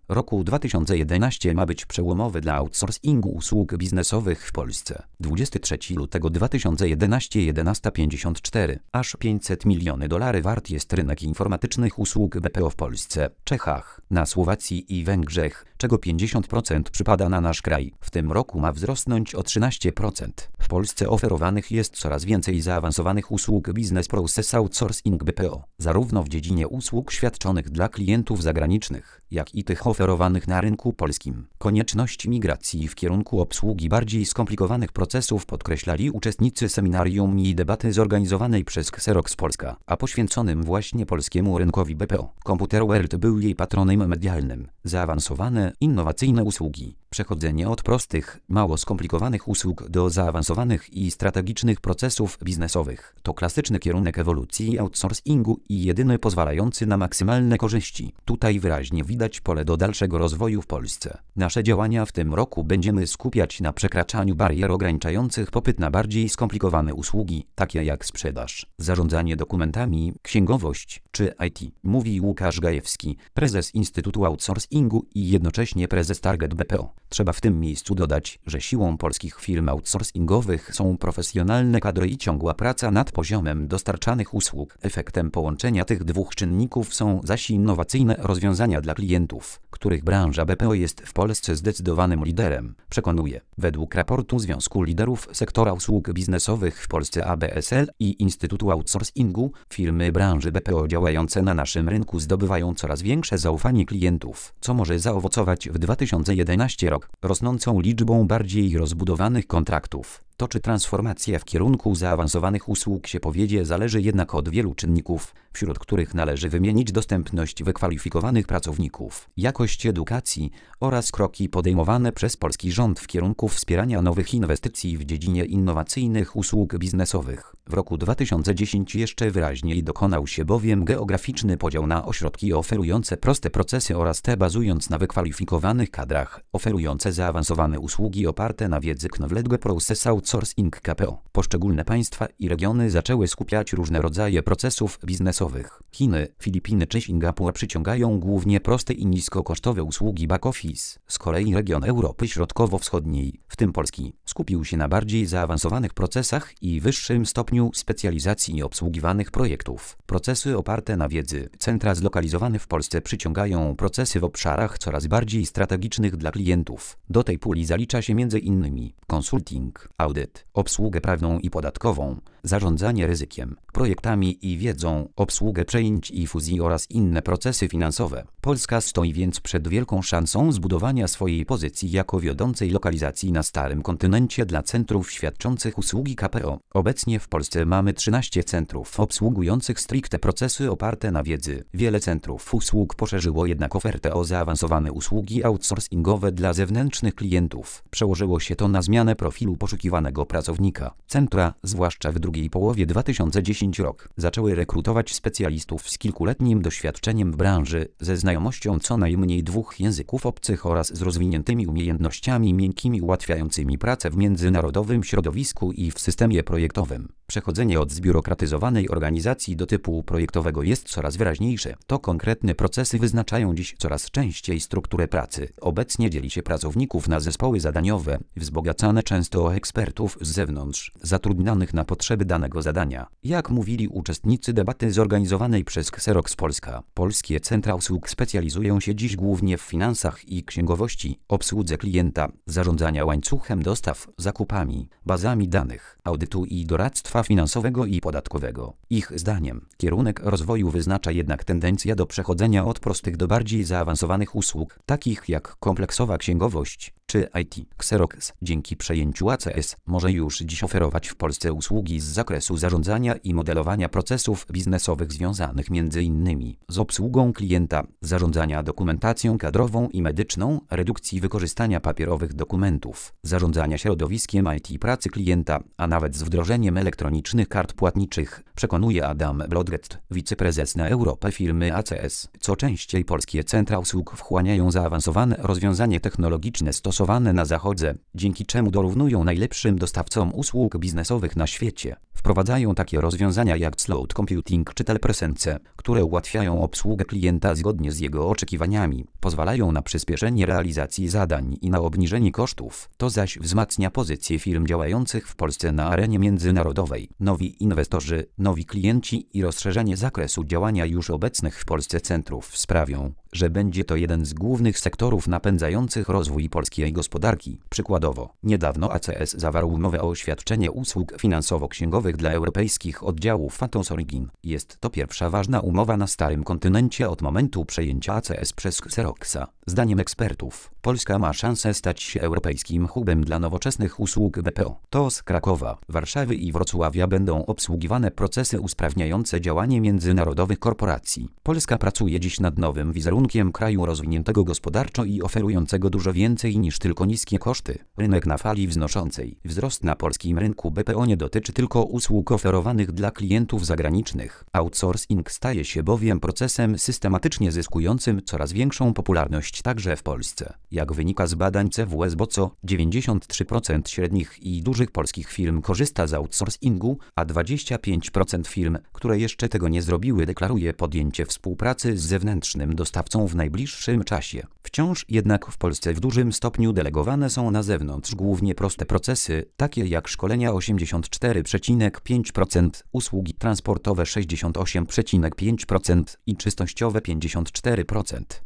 roku 2011 ma być przełomowy dla outsourcingu usług biznesowych w Polsce. 23 lutego 2011 11:54. Aż $500 miliony wart jest rynek informatycznych usług BPO w Polsce, Czechach, na Słowacji i Węgrzech, czego 50% przypada na nasz kraj. W tym roku ma wzrosnąć o 13%. W Polsce oferowanych jest coraz więcej zaawansowanych usług Business Process Outsourcing BPO, zarówno w dziedzinie usług świadczonych dla klientów zagranicznych, jak i tych oferowanych na rynku polskim. Konieczność migracji w kierunku obsługi bardziej skomplikowanych procesów podkreślali uczestnicy seminarium i debaty zorganizowanej przez Xerox Polska, a poświęconym właśnie polskiemu rynkowi BPO. Computer World był jej patronem medialnym. Zaawansowane, innowacyjne usługi. Przechodzenie od prostych, mało skomplikowanych usług do zaawansowanych i strategicznych procesów biznesowych to klasyczny kierunek ewolucji outsourcingu i jedyny pozwalający na maksymalne korzyści. Tutaj wyraźnie widać pole do dalszego rozwoju w Polsce. Nasze działania w tym roku będziemy skupiać na przekraczaniu barier ograniczających popyt na bardziej skomplikowane usługi, takie jak sprzedaż, zarządzanie dokumentami, księgowość czy IT, mówi Łukasz Gajewski, prezes Instytutu Outsourcingu i jednocześnie prezes Target BPO. Trzeba w tym miejscu dodać, że siłą polskich firm outsourcingowych są profesjonalne kadry i ciągła praca nad poziomem dostarczanych usług. Efektem połączenia tych dwóch czynników są zaś innowacyjne rozwiązania dla klientów, których branża BPO jest w Polsce zdecydowanym liderem, przekonuje. Według raportu Związku Liderów Sektora Usług Biznesowych w Polsce ABSL i Instytutu Outsourcingu, firmy branży BPO działające na naszym rynku zdobywają coraz większe zaufanie klientów, co może zaowocować w 2011 rok rosnącą liczbą bardziej rozbudowanych kontraktów. To, czy transformacja w kierunku zaawansowanych usług się powiedzie, zależy jednak od wielu czynników, wśród których należy wymienić dostępność wykwalifikowanych pracowników, jakość edukacji oraz kroki podejmowane przez polski rząd w kierunku wspierania nowych inwestycji w dziedzinie innowacyjnych usług biznesowych. W roku 2010 jeszcze wyraźniej dokonał się bowiem geograficzny podział na ośrodki oferujące proste procesy oraz te bazując na wykwalifikowanych kadrach, oferujące zaawansowane usługi oparte na wiedzy Knowledge Process Outsourcing KPO. Poszczególne państwa i regiony zaczęły skupiać różne rodzaje procesów biznesowych. Chiny, Filipiny czy Singapur przyciągają głównie proste i niskokosztowe usługi back-office. Z kolei region Europy Środkowo-Wschodniej, w tym Polski, skupił się na bardziej zaawansowanych procesach i wyższym stopniu specjalizacji obsługiwanych projektów. Procesy oparte na wiedzy. Centra zlokalizowane w Polsce przyciągają procesy w obszarach coraz bardziej strategicznych dla klientów. Do tej puli zalicza się m.in. konsulting, audyt, obsługę prawną i podatkową, zarządzanie ryzykiem, projektami i wiedzą, obsługę przejęć i fuzji oraz inne procesy finansowe. Polska stoi więc przed wielką szansą zbudowania swojej pozycji jako wiodącej lokalizacji na starym kontynencie dla centrów świadczących usługi KPO. Obecnie w Polsce mamy 13 centrów obsługujących stricte procesy oparte na wiedzy. Wiele centrów usług poszerzyło jednak ofertę o zaawansowane usługi outsourcingowe dla zewnętrznych klientów. Przełożyło się to na zmianę profilu poszukiwanego pracownika. Centra, zwłaszcza w drugiej połowie 2010 roku, zaczęły rekrutować specjalistów z kilkuletnim doświadczeniem w branży, ze znajomością co najmniej 2 języków obcych oraz z rozwiniętymi umiejętnościami miękkimi ułatwiającymi pracę w międzynarodowym środowisku i w systemie projektowym. Przechodzenie od zbiurokratyzowanej organizacji do typu projektowego jest coraz wyraźniejsze. To konkretne procesy wyznaczają dziś coraz częściej strukturę pracy. Obecnie dzieli się pracowników na zespoły zadaniowe, wzbogacane często o ekspertów z zewnątrz, zatrudnianych na potrzeby danego zadania. Jak mówili uczestnicy debaty zorganizowanej przez Xerox Polska, polskie centra usług specjalizują się dziś głównie w finansach i księgowości, obsłudze klienta, zarządzania łańcuchem dostaw, zakupami, bazami danych, audytu i doradztwa finansowego i podatkowego. Ich zdaniem kierunek rozwoju wyznacza jednak tendencja do przechodzenia od prostych do bardziej zaawansowanych usług, takich jak kompleksowa księgowość czy IT. Xerox dzięki przejęciu ACS może już dziś oferować w Polsce usługi z zakresu zarządzania i modelowania procesów biznesowych związanych m.in. z obsługą klienta, zarządzania dokumentacją kadrową i medyczną, redukcji wykorzystania papierowych dokumentów, zarządzania środowiskiem IT pracy klienta, a nawet z wdrożeniem elektronicznych kart płatniczych, przekonuje Adam Blodgett, wiceprezes na Europę firmy ACS. Co częściej polskie centra usług wchłaniają zaawansowane rozwiązania technologiczne stosowane stosowane na Zachodzie, dzięki czemu dorównują najlepszym dostawcom usług biznesowych na świecie. Wprowadzają takie rozwiązania jak cloud computing czy telepresence, które ułatwiają obsługę klienta zgodnie z jego oczekiwaniami, pozwalają na przyspieszenie realizacji zadań i na obniżenie kosztów. To zaś wzmacnia pozycję firm działających w Polsce na arenie międzynarodowej. Nowi inwestorzy, nowi klienci i rozszerzenie zakresu działania już obecnych w Polsce centrów sprawią, że będzie to jeden z głównych sektorów napędzających rozwój polskiej gospodarki. Przykładowo, niedawno ACS zawarł umowę o świadczenie usług finansowo-księgowych dla europejskich oddziałów Atos Origin. Jest to pierwsza ważna umowa na starym kontynencie od momentu przejęcia ACS przez Xeroxa. Zdaniem ekspertów, Polska ma szansę stać się europejskim hubem dla nowoczesnych usług BPO. To z Krakowa, Warszawy i Wrocławia będą obsługiwane procesy usprawniające działanie międzynarodowych korporacji. Polska pracuje dziś nad nowym wizerunkiem kraju rozwiniętego gospodarczo i oferującego dużo więcej niż tylko niskie koszty. Rynek na fali wznoszącej. Wzrost na polskim rynku BPO nie dotyczy tylko usług oferowanych dla klientów zagranicznych. Outsourcing staje się bowiem procesem systematycznie coraz większą popularność także w Polsce. Jak wynika z badań CWS BOCO, 93% średnich i dużych polskich firm korzysta z outsourcingu, a 25% firm, które jeszcze tego nie zrobiły, deklaruje podjęcie współpracy z zewnętrznym dostawcą w najbliższym czasie. Wciąż jednak w Polsce w dużym stopniu delegowane są na zewnątrz głównie proste procesy, takie jak szkolenia 84,5%, usługi transportowe 68,5% i czystościowe 54%.